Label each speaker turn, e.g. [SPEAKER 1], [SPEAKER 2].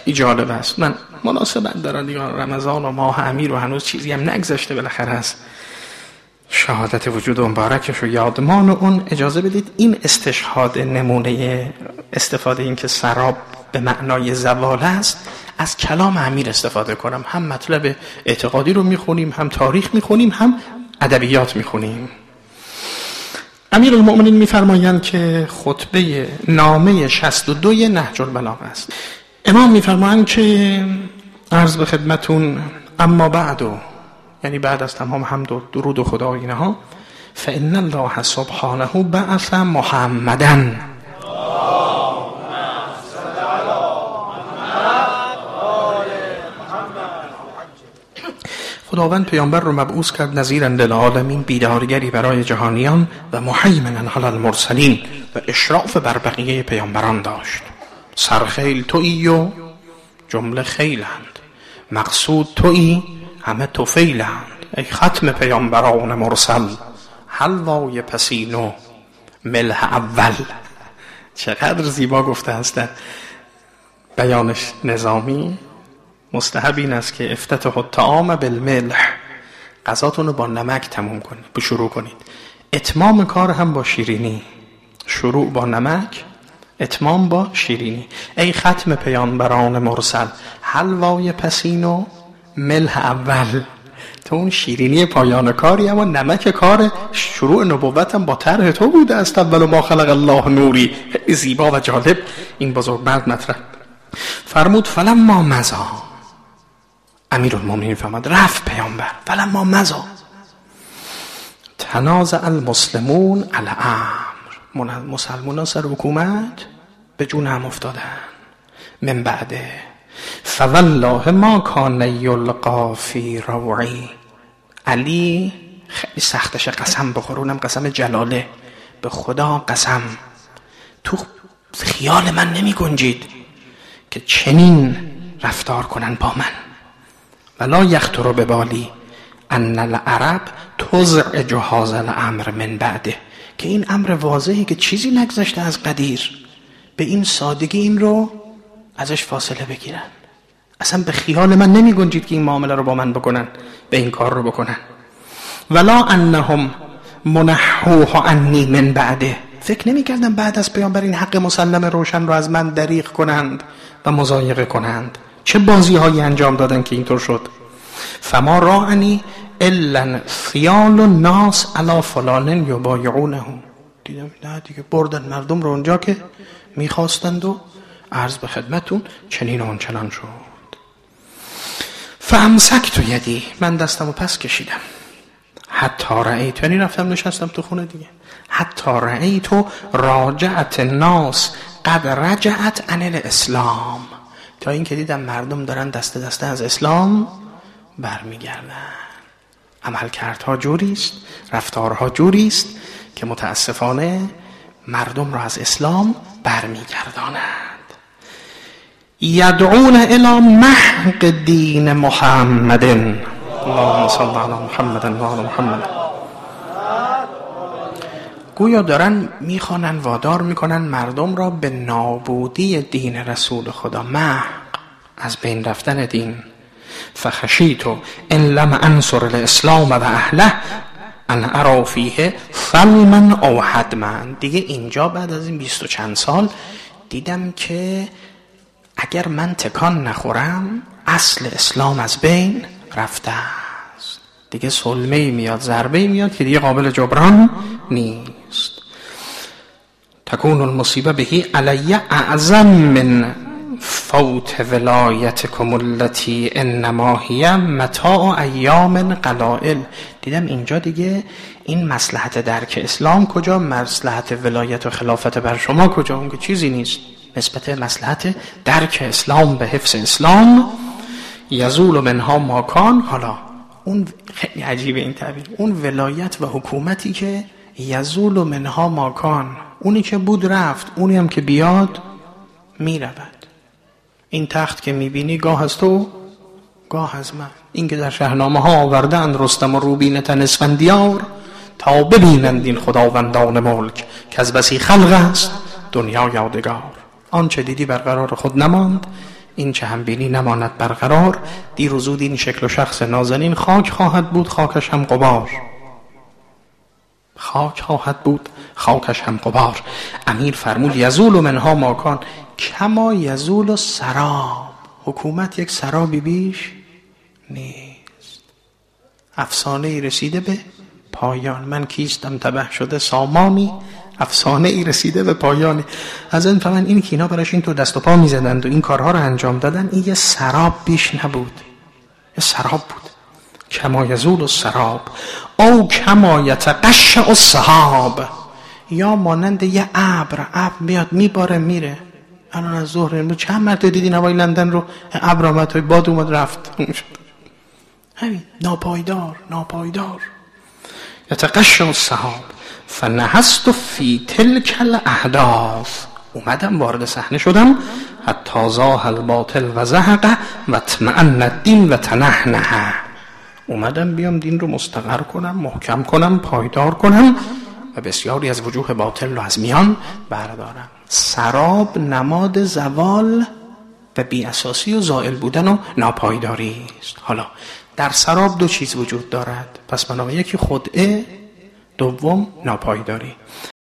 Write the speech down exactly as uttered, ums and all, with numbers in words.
[SPEAKER 1] خیلی جالب است. من مناسبت دارم دیگه، رمضان و ماه امیر و هنوز چیزی هم نگذشته بالاخره است شهادت وجود مبارکش رو یادمان و اون. اجازه بدید این استشهاد نمونه استفاده این که سراب به معنای زوال است از کلام امیر استفاده کنم. هم مطلب اعتقادی رو میخونیم، هم تاریخ میخونیم، هم ادبیات میخونیم. امیر المؤمنین میفرمایند که خطبه نامه شصت و دو نهج البلاغه است. امام میفرمایند که عرض به خدمتون اما بعدو، یعنی بعد از تمام حمد و درود و خدا و اینها، فإن الله سبحانه بعث محمدًا، خداوند پیامبر رو مبعوث کرد نذیراً للعالمین، بیدارگری برای جهانیان، و محیمناً علی المرسلین، و اشراف بر بقیه پیامبران داشت. سرخیل تویی و جمله خیلند، مقصود تویی همه توفیلند. ای ختم پیامبران مرسل، حلوای پسینو ملح اول. چقدر زیبا گفته هستن. بیانش نظامی. مستحب این است که افتتح الطعام بالملح، غذاتون رو با نمک تموم کنید، به شروع کنید. اتمام کار هم با شیرینی، شروع با نمک، اتمام با شیرینی. ای ختم پیامبران مرسل، حلوای پسینو ملح اول. تو اون شیرینی پایان کاری، اما نمک کار شروع نبوتم با طرح تو بوده است. اول ما خلق الله نوری. زیبا و جالب این بزرگمرد مطرح فرمود. فلما مضی، امیرالمومنین فرمود رفت پیامبر. فلما مضی تنازع المسلمون علی امر، مسلمانان سر حکومت به جون هم افتادن. من بعده فوالله ما کان یلقا فی روعی، علی خیلی سختش قسم بخور، اونم قسم جلاله، به خدا قسم تو خیال من نمی گنجید که چنین رفتار کنن با من. ولا یخطر ببالی ان العرب تزعج هذا الامر من بعده، که این امر واضحی که چیزی نگذشته از قدیر، به این سادگی این رو ازش فاصله بگیرن. اصلا به خیال من نمی گنجید که این معامله رو با من بکنن، به این کار رو بکنن. ولا انهم منحوه عنی من بعده، فکر نمی کردم بعد از پیامبر این حق مسلم روشن رو از من دریغ کنند و مضایقه کنند. چه بازی هایی انجام دادن که اینطور شد. فما راعنی الا خیال الناس علی فلان یبایعونه، دیدم نه دیگه بردن مردم رو اونجا که میخواستند و عرض به خدمتون چنین و چنان شد. فامسکت یدی، من دستمو پس کشیدم. حتی رأیت، یعنی رفتم نشستم تو خونه دیگه. حتی رأیت راجعت الناس قد رجعت عن الاسلام، تا این که دیدم مردم دارن دست دسته از اسلام برمیگردن. عملکردها جوریست، رفتارها جوریست که متاسفانه مردم را از اسلام برمیگردانند. یدعون الی محق دین محمد، اللهم صل علی محمد و آل محمد. گویا دارن میخوانن، وادار میکنن مردم را به نابودی دین رسول خدا، محق، از بین رفتن دین. فخشیتو ان لم انصر الاسلام و اهله ان ارا فیه ظلما او حدما. دیگه اینجا بعد از این بیست و چند سال دیدم که اگر من تکان نخورم اصل اسلام از بین رفته است. دیگه سلمه‌ای میاد، ضربه‌ای میاد که دیگه قابل جبران نیست. تکون المصیبه بهی علی اعظم من فوت ولایتکم التي انما هی متاع ایام قلائل. دیدم اینجا دیگه این مصلحت درک اسلام کجا، مصلحت ولایت و خلافت بر شما کجا، اون که چیزی نیست نسبت مصلحت درک اسلام به حفظ اسلام. یزول منها ماکان. حالا اون خیلی عجیبه این تعبیر، اون ولایت و حکومتی که یزول منها ماکان، اونی که بود رفت، اونی هم که بیاد میرود. این تخت که میبینی گاه از تو گاه از من. این که در شهنامه ها آوردن رستم و روبینة اسفندیار، تا ببینند این خداوندان ملک که از بسی خلق است دنیا یادگار. آنچه دیدی برقرار خود نماند، این چه هم بینی نماند برقرار، دیر و زود این شکل و شخص نازنین خاک خواهد بود خاکش هم غبار. خاک خواهد بود خاکش هم غبار. امیر فرمود یزول منها ماکان کما یزول سراب. حکومت یک سرابی بیش نیست. افسانه ای رسیده به پایان. من کیستم تبه شده سامانی، افسانه ای رسیده به پایانی. از این فهمن این که اینا براش این تو دست و پا میزدند و این کارها رو انجام دادن، این یه سراب بیش نبود، یه سراب بود. کما یزول السراب او کما یتقشع السحاب، یا مانند یه ابر. ابر میاد میباره میره. الان از ظهر امروز چند مرتبه دیدین هوای لندن رو؟ ابر آمد و باد اومد رفت. همین ناپایدار ناپایدار. یتقشع السحاب فنهست فی تلک الاحداث. اومدم وارد صحنه شدم. حتی زاح الباطل و زهق و اطمأن الدین و تنحنح. اومدم بیام دین رو مستقر کنم، محکم کنم، پایدار کنم و بسیاری از وجوه باطل رو از میان بردارم. سراب نماد زوال و بی اساسی و زائل بودن و ناپایداری است. حالا در سراب دو چیز وجود دارد، پس بنابراین یکی خدعه، دوم ناپایداری.